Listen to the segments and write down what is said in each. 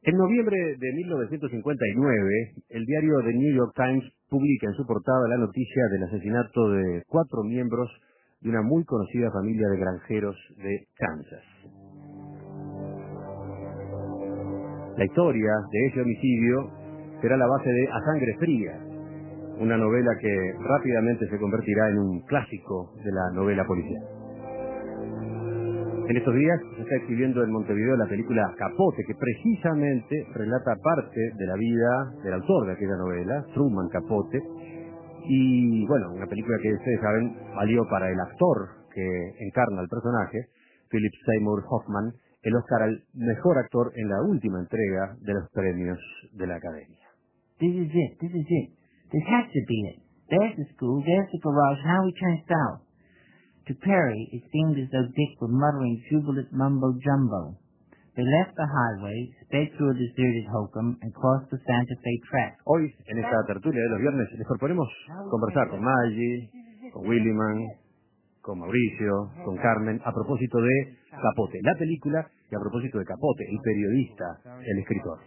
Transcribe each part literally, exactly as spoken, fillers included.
En noviembre de mil novecientos cincuenta y nueve, el diario The New York Times publica en su portada la noticia del asesinato de cuatro miembros de una muy conocida familia de granjeros de Kansas. La historia de ese homicidio será la base de A Sangre Fría, una novela que rápidamente se convertirá en un clásico de la novela policial. En estos días se está exhibiendo en Montevideo la película Capote, que precisamente relata parte de la vida del autor de aquella novela, Truman Capote. Y bueno, una película que ustedes saben valió para el actor que encarna al personaje, Philip Seymour Hoffman, el Oscar al mejor actor en la última entrega de los premios de la Academia. This is it, this is it. This has to be it. There's the school, there's the garage, now we turn south. To Perry, it seemed as though Dick were muttering jubilant mumbo-jumbo. They left the highway, sped through a deserted hokum, and crossed the Santa Fe track. Hoy, en esta tertulia de los viernes, les proponemos conversar con Maggie, con Williman, con Mauricio, con Carmen, a propósito de Capote, la película, y a propósito de Capote, el periodista, el escritor.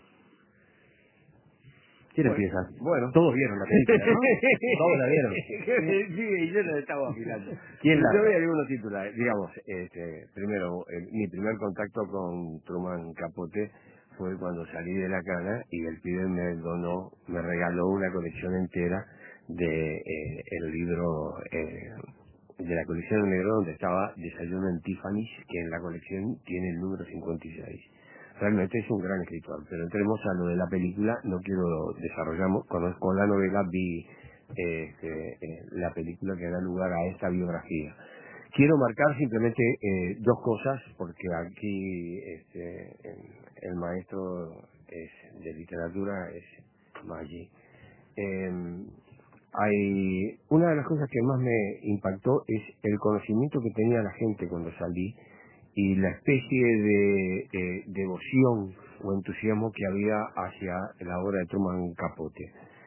¿Quién bueno, empieza? Bueno. Todos vieron la película, ¿no? Todos la vieron. Sí, yo la estaba afilando. ¿Quién la Yo voy ve? a algunos titulares. Digamos, este, primero, eh, mi primer contacto con Truman Capote fue cuando salí de la cana y el pibe me donó, me regaló una colección entera de eh, el libro eh, de la colección de negro donde estaba Desayuno en Tiffany's, que en la colección tiene el número cincuenta y seis. Realmente es un gran escritor, pero entremos a lo de la película. No quiero desarrollamos, conozco la novela, vi eh, eh, la película que da lugar a esta biografía. Quiero marcar simplemente eh, dos cosas, porque aquí este, el maestro es de literatura es Maggi. Eh, hay una de las cosas que más me impactó es el conocimiento que tenía la gente cuando salí y la especie de eh, devoción o entusiasmo que había hacia la obra de Truman Capote.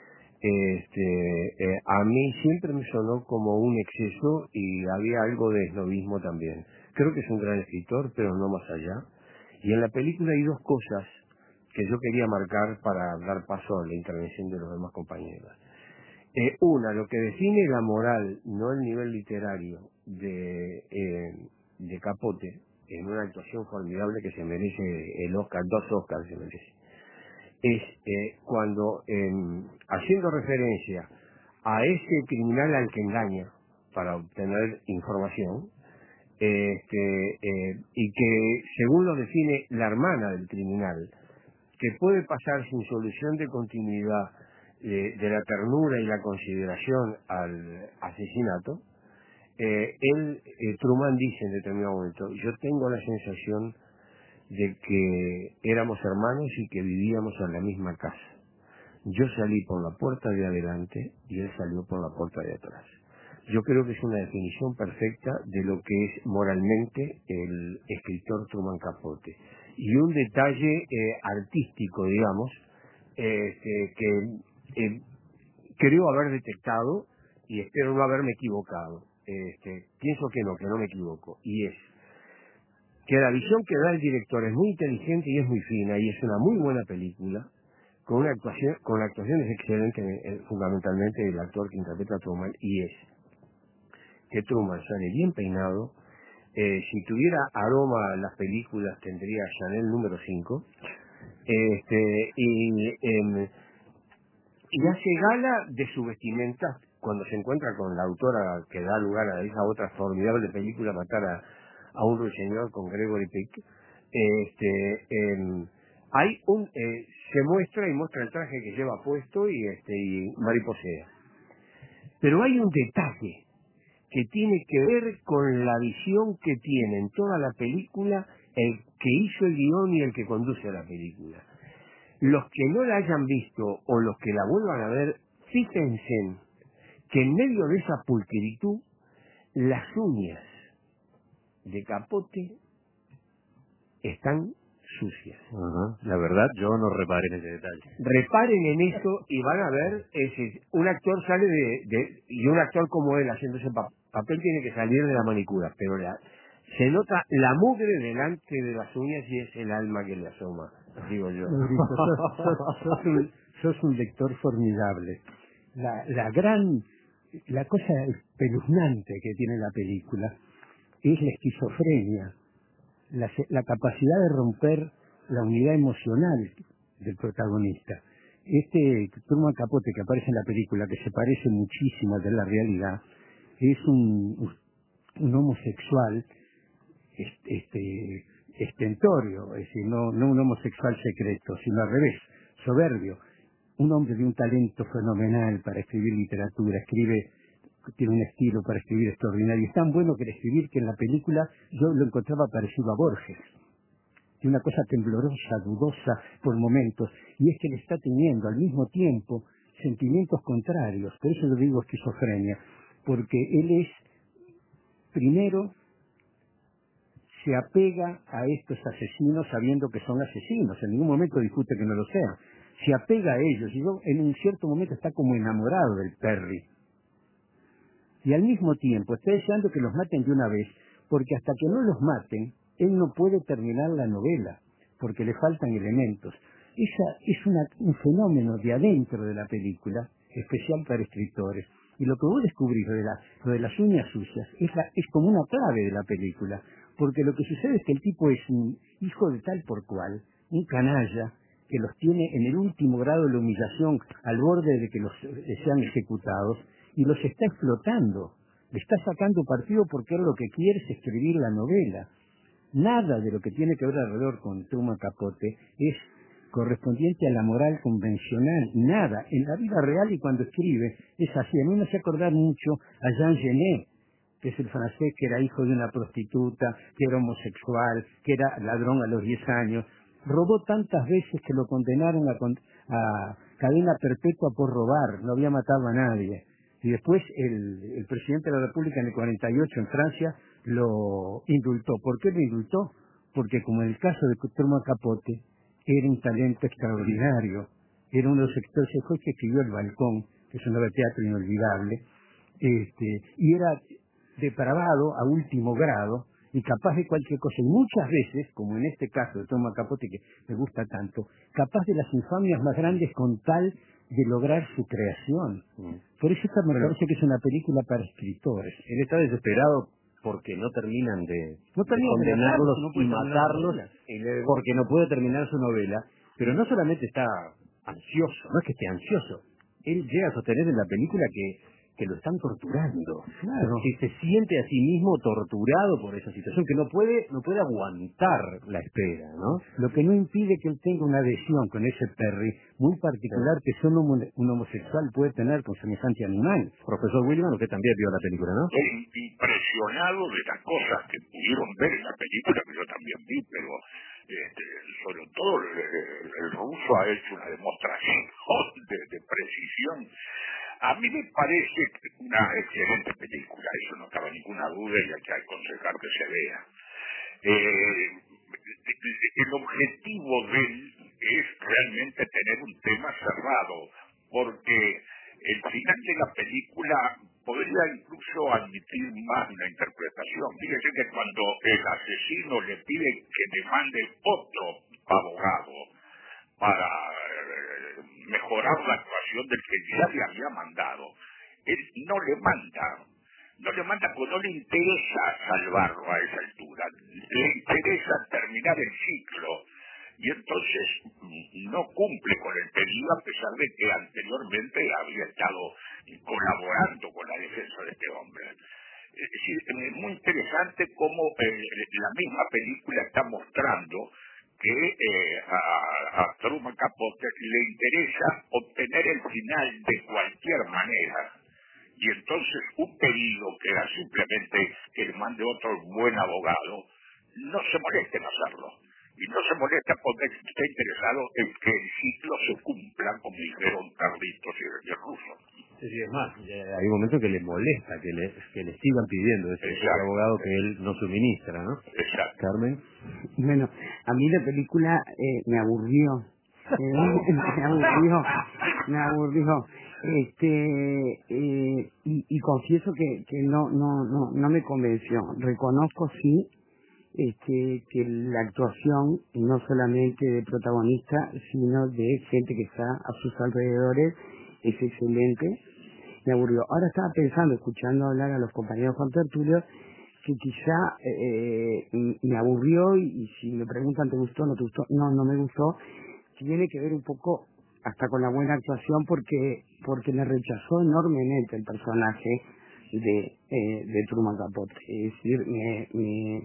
Este, eh, a mí siempre me sonó como un exceso y había algo de esnobismo también. Creo que es un gran escritor, pero no más allá. Y en la película hay dos cosas que yo quería marcar para dar paso a la intervención de los demás compañeros. Eh, una, lo que define la moral, no el nivel literario de, eh, de Capote, en una actuación formidable que se merece el Oscar, dos Oscars se merece, es eh, cuando, eh, haciendo referencia a ese criminal al que engaña para obtener información, este, eh, y que según lo define la hermana del criminal, que puede pasar sin solución de continuidad de, de la ternura y la consideración al asesinato, eh, él, eh, Truman dice en determinado momento, yo tengo la sensación de que éramos hermanos y que vivíamos en la misma casa. Yo salí por la puerta de adelante y él salió por la puerta de atrás. Yo creo que es una definición perfecta de lo que es moralmente el escritor Truman Capote. Y un detalle eh, artístico, digamos, eh, que, que eh, creo haber detectado y espero no haberme equivocado. Este, pienso que no, que no me equivoco. Y es que la visión que da el director es muy inteligente y es muy fina y es una muy buena película, con una actuación, con actuaciones excelentes, eh, fundamentalmente el actor que interpreta a Truman, y es que Truman sale bien peinado. Eh, si tuviera aroma las películas tendría Chanel número cinco, este, y, eh, y hace gala de su vestimenta cuando se encuentra con la autora que da lugar a esa otra formidable película, Matar a, a un ruiseñor, con Gregory Peck. Este, eh, hay un, eh, se muestra y muestra el traje que lleva puesto y, este, y mariposea. Pero hay un detalle que tiene que ver con la visión que tiene en toda la película el que hizo el guión y el que conduce a la película. Los que no la hayan visto o los que la vuelvan a ver, fíjense que en medio de esa pulcritud, las uñas de Capote están sucias. Uh-huh. La verdad, yo no reparé en ese detalle. Reparen en eso y van a ver, ese, un actor sale de, de, y un actor como él haciendo ese pa- papel tiene que salir de la manicura, pero la, se nota la mugre delante de las uñas y es el alma que le asoma digo yo. Mauricio, sos, sos, sos, un, sos un lector formidable. La, la gran, la cosa espeluznante que tiene la película es la esquizofrenia, la, la capacidad de romper la unidad emocional del protagonista. Este Truman Capote que aparece en la película, que se parece muchísimo al de la realidad, es un, un homosexual este, estentorio, es decir, no, no un homosexual secreto, sino al revés, soberbio. Un hombre de un talento fenomenal para escribir literatura, escribe, tiene un estilo para escribir extraordinario. Es tan bueno que el escribir que en la película yo lo encontraba parecido a Borges. De una cosa temblorosa, dudosa por momentos, y es que él está teniendo al mismo tiempo sentimientos contrarios. Por eso yo digo esquizofrenia, porque él es, primero, se apega a estos asesinos sabiendo que son asesinos, en ningún momento discute que no lo sean, se apega a ellos, y luego en un cierto momento está como enamorado del Perry, y al mismo tiempo está deseando que los maten de una vez, porque hasta que no los maten, él no puede terminar la novela, porque le faltan elementos. Esa es una, un fenómeno de adentro de la película, especial para escritores. Y lo que vos descubrís, lo de, la, lo de las uñas sucias, es, la, es como una clave de la película, porque lo que sucede es que el tipo es un hijo de tal por cual, un canalla, que los tiene en el último grado de la humillación, al borde de que los eh, sean ejecutados, y los está explotando, le está sacando partido porque él lo que quiere es escribir la novela. Nada de lo que tiene que ver alrededor con Truman Capote es correspondiente a la moral convencional, nada. En la vida real y cuando escribe es así. A mí me hace acordar mucho a Jean Genet, que es el francés que era hijo de una prostituta, que era homosexual, que era ladrón a los diez años. Robó tantas veces que lo condenaron a, con, a cadena perpetua por robar, no había matado a nadie. Y después el, el presidente de la República en el cuarenta y ocho en Francia lo indultó. ¿Por qué lo indultó? Porque como en el caso de Truman Capote, era un talento extraordinario. Era uno de los sectores que escribió El Balcón, que es una obra de teatro inolvidable, este, y era depravado a último grado y capaz de cualquier cosa. Y muchas veces, como en este caso de Truman Capote, que me gusta tanto, capaz de las infamias más grandes con tal de lograr su creación. Mm. Por eso esta me parece que es una película para escritores. Él está desesperado porque no terminan de, no de condenarlos no y matarlos, y luego, porque no puede terminar su novela, pero no solamente está ansioso, no es que esté ansioso, él llega a sostener en la película que que lo están torturando, claro, que se siente a sí mismo torturado por esa situación, que no puede no puede aguantar la espera, ¿no? Lo que no impide que él tenga una adhesión con ese Perry muy particular, sí, que solo un, un homosexual puede tener con semejante animal. Profesor Williman, usted también vio la película, ¿no? Estoy impresionado de las cosas que pudieron ver en la película, que yo también vi, pero este, sobre todo el, el, el ruso ha hecho una demostración de, de precisión. A mí me parece una excelente película, eso no cabe ninguna duda y hay que aconsejar que se vea. Eh, el objetivo de él es realmente tener un tema cerrado, porque el final de la película podría incluso admitir más una interpretación. Fíjese que cuando el asesino le pide que demande otro abogado para eh, mejorar la actuación del que ya le había mandado, él no le manda, no le manda porque no le interesa salvarlo a esa altura, le interesa terminar el ciclo, y entonces no cumple con el pedido a pesar de que anteriormente había estado colaborando con la defensa de este hombre. Es decir, es muy interesante cómo eh, la misma película está mostrando que eh, a, a Truman Capote le interesa obtener el final de cualquier manera, y entonces un pedido que era simplemente que le mande otro buen abogado, no se molesta en hacerlo, y no se molesta porque está interesado en que el ciclo se cumpla, como dijeron Carlitos y el ruso. Sí, sí, es más, hay un momento que le molesta que le, que le sigan pidiendo ese, ese abogado que él no suministra, ¿no? Exacto. Carmen. Bueno, a mí la película eh, me aburrió, eh, me aburrió, me aburrió, este, eh, y, y confieso que, que no, no, no, no me convenció. Reconozco sí este, que la actuación, no solamente de protagonista, sino de gente que está a sus alrededores, es excelente. Me aburrió. Ahora estaba pensando, escuchando hablar a los compañeros Juan Tertulio, que quizá eh, me aburrió y, y si me preguntan ¿te gustó o no te gustó? No, no me gustó. Tiene que ver un poco hasta con la buena actuación porque porque me rechazó enormemente el personaje de eh, de Truman Capote. Es decir, me, me,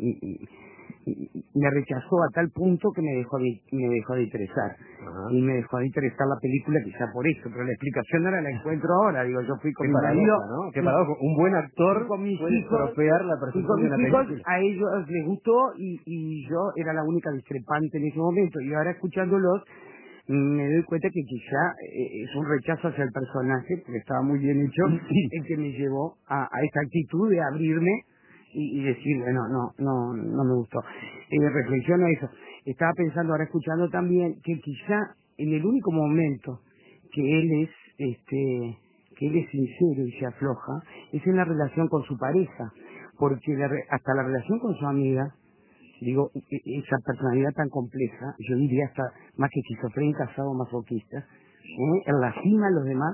me rechazó a tal punto que me dejó de, me dejó de interesar. Ajá. Y me dejó de interesar la película quizá por eso, pero la explicación ahora la encuentro ahora. Digo, yo fui con Qué mi marido, ¿no? Qué paradoja. Un buen actor con mis puede hijos, estropear la y percepción con de mis una hijos, película. a ellos les gustó y, y yo era la única discrepante en ese momento. Y ahora escuchándolos me doy cuenta que quizá eh, es un rechazo hacia el personaje, porque estaba muy bien hecho, el que me llevó a, a esta actitud de abrirme y, y decir, bueno, no, no, no me gustó. Eh, reflexiono eso. Estaba pensando, ahora escuchando también, que quizá en el único momento que él es, este, que él es sincero y se afloja, es en la relación con su pareja, porque la re- hasta la relación con su amiga, digo, e- e- esa personalidad tan compleja, yo diría hasta más que esquizofrénica, masoquista, ¿eh? Él lastima a los demás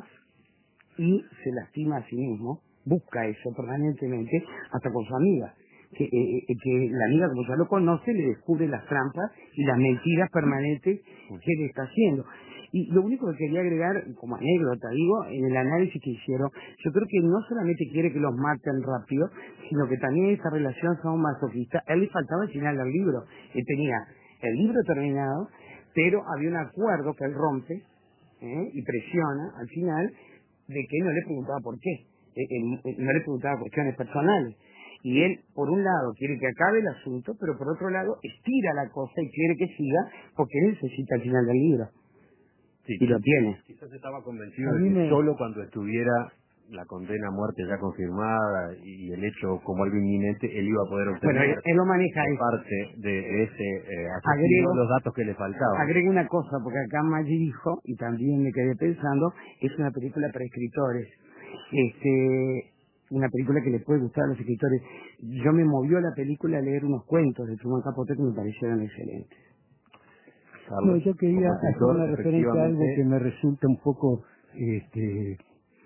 y se lastima a sí mismo, busca eso permanentemente, hasta con su amiga, que, eh, eh, que la amiga como ya lo conoce le descubre las trampas y las mentiras permanentes que le está haciendo. Y lo único que quería agregar, como anécdota, digo, en el análisis que hicieron, yo creo que no solamente quiere que los maten rápido, sino que también esa relación masoquista, a él le faltaba el final del libro. Él tenía el libro terminado, pero había un acuerdo que él rompe, ¿eh? Y presiona al final, de que no le preguntaba por qué, eh, eh, no le preguntaba cuestiones personales. Y él, por un lado, quiere que acabe el asunto, pero por otro lado, estira la cosa y quiere que siga, porque él necesita el final del libro. Sí, Y lo tiene. Quizás estaba convencido A de mí que me- solo cuando estuviera la condena a muerte ya confirmada y el hecho como algo inminente, él iba a poder Bueno, obtener él, él lo maneja de eso. parte de ese eh, asesino Agrego- los datos que le faltaban. Agrego una cosa, porque acá Maggi dijo, y también me quedé pensando, es una película para escritores. Este, una película que le puede gustar a los escritores. Yo me movió la película a leer unos cuentos de Truman Capote que me parecieron excelentes. Carlos, No, yo quería como hacer escritor, una referencia a algo efectivamente, que me resulta un poco este,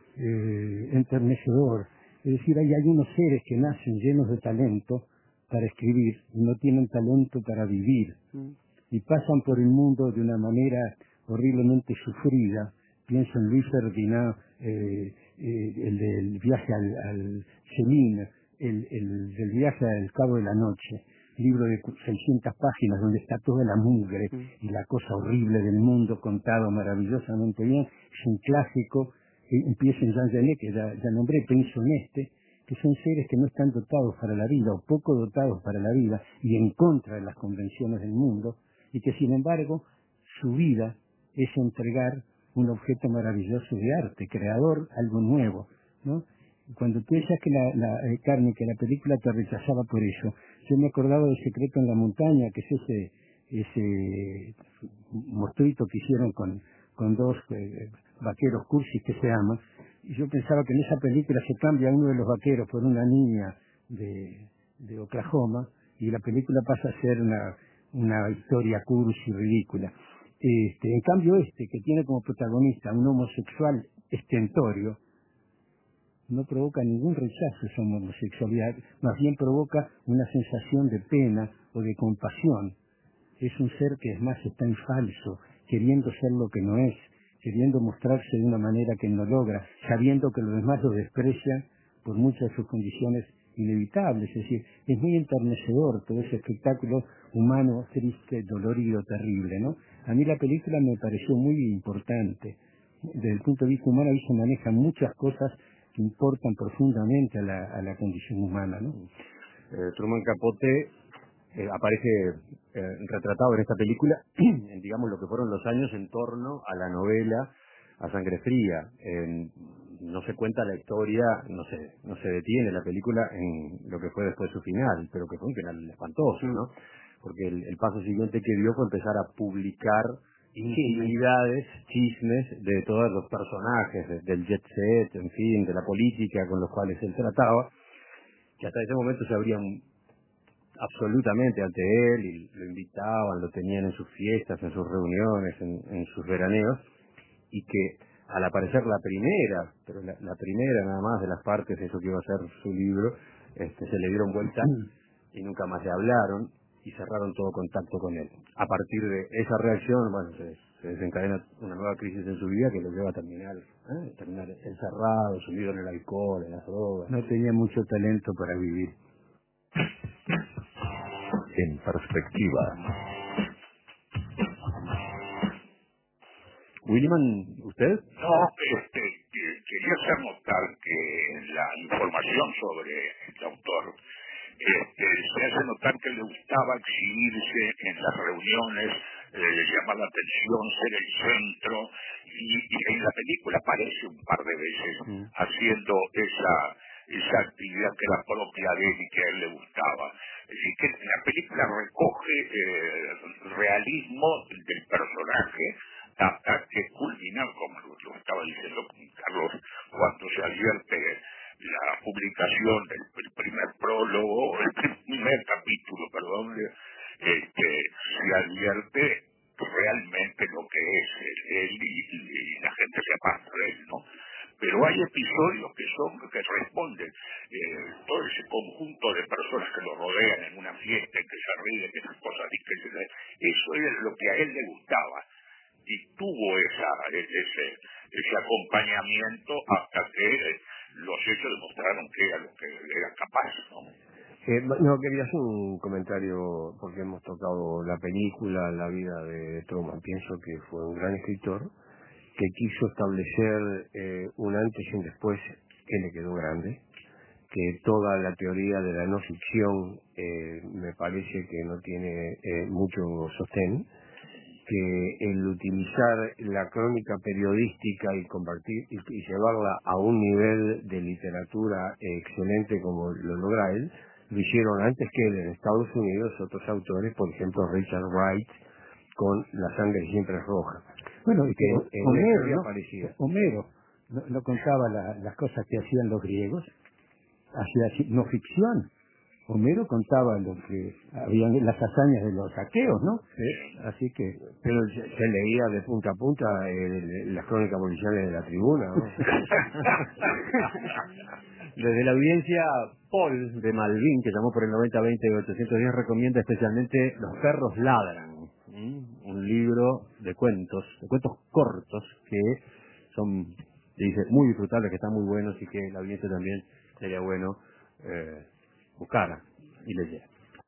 eh, enternecedor. Es decir, hay algunos seres que nacen llenos de talento para escribir y no tienen talento para vivir. Y pasan por el mundo de una manera horriblemente sufrida. Pienso en Luis Ferdinand, eh, eh, el del viaje al, al Céline, el, el del viaje al Cabo de la Noche, libro de seiscientas páginas donde está toda la mugre y la cosa horrible del mundo contado maravillosamente bien. Es un clásico. Eh, empiezo en Jean Genet, que ya, ya nombré, pienso en este, que son seres que no están dotados para la vida o poco dotados para la vida y en contra de las convenciones del mundo, y que sin embargo su vida es entregar un objeto maravilloso de arte, creador, algo nuevo, ¿no? Cuando tú decías que la, la eh, carne, que la película te rechazaba por eso, yo me acordaba del Secreto en la Montaña, que es ese ese mostrito que hicieron con, con dos eh, vaqueros cursis que se aman, y yo pensaba que en esa película se cambia uno de los vaqueros por una niña de, de Oklahoma, y la película pasa a ser una, una historia cursi ridícula. Este, en cambio este, que tiene como protagonista un homosexual estentorio, no provoca ningún rechazo esa homosexualidad, más bien provoca una sensación de pena o de compasión. Es un ser que es más está en falso, queriendo ser lo que no es, queriendo mostrarse de una manera que no logra, sabiendo que los demás lo desprecian por muchas de sus condiciones inevitables. Es decir, es muy enternecedor todo ese espectáculo humano, triste, dolorido, terrible, ¿no? A mí la película me pareció muy importante. Desde el punto de vista humano ahí se manejan muchas cosas que importan profundamente a la, a la condición humana, ¿no? Eh, Truman Capote eh, aparece eh, retratado en esta película, en, digamos, lo que fueron los años en torno a la novela A Sangre Fría. En, no se cuenta la historia, no se, no se detiene la película en lo que fue después su final, pero que fue un final espantoso, ¿no? Porque el, el paso siguiente que dio fue empezar a publicar intimidades, chismes de todos los personajes, de, del jet set, en fin, de la política con los cuales él trataba, que hasta ese momento se habrían absolutamente ante él y lo invitaban, lo tenían en sus fiestas, en sus reuniones, en, en sus veraneos, y que al aparecer la primera, pero la, la primera nada más de las partes de eso que iba a ser su libro, este, se le dieron vuelta y nunca más le hablaron y cerraron todo contacto con él. A partir de esa reacción, bueno, se, se desencadena una nueva crisis en su vida que lo lleva a terminar, ¿eh? terminar encerrado, sumido en el alcohol, en las drogas. No tenía mucho talento para vivir. En perspectiva. Williman, ¿usted? No, este, que- quería hacer notar que la información sobre el autor este, se hace notar que le gustaba exhibirse en las reuniones, eh, llamar la atención, ser el centro, y, y en la película aparece un par de veces Mm. haciendo esa esa actividad que era propia de él y que a él le gustaba. Es decir, que la película recoge eh, realismo del personaje hasta que culmina, como lo, lo estaba diciendo Carlos, cuando se advierte la publicación del, del primer prólogo, el primer capítulo, perdón, este, se advierte realmente lo que es él y, y, y la gente se aparta de él, ¿no? Pero hay episodios que son, que responden, eh, todo ese conjunto de personas que lo rodean en una fiesta, en que se ríen, que esas cosas, y que se, eso es lo que a él le gustaba, y tuvo esa, ese, ese acompañamiento hasta que eh, los hechos demostraron que era lo que era capaz, ¿no? Eh, no, quería hacer un comentario porque hemos tocado la película, la vida de Truman. Pienso que fue un gran escritor que quiso establecer eh, un antes y un después que le quedó grande, que toda la teoría de la no ficción eh, me parece que no tiene eh, mucho sostén, que el utilizar la crónica periodística y convertir y, y llevarla a un nivel de literatura eh, excelente como lo logra él, lo hicieron antes que él en Estados Unidos otros autores, por ejemplo Richard Wright con La sangre siempre es roja. Bueno, y que que o- en una Homero, historia ¿no? parecida. Homero no, no contaba la- las cosas que hacían los griegos, hacía ci- no ficción. Homero contaba lo que habían las hazañas de los aqueos, ¿no? Sí. Así que Pero se, se leía de punta a punta eh, las crónicas policiales de la tribuna, ¿no? Desde la audiencia, Paul de Malvin, que llamó por el noventa veinte y ochocientos diez, recomienda especialmente Los perros ladran, ¿m? Un libro de cuentos, de cuentos cortos que son, dice, muy disfrutables, que están muy buenos y que la audiencia también sería bueno eh, buscar y leer.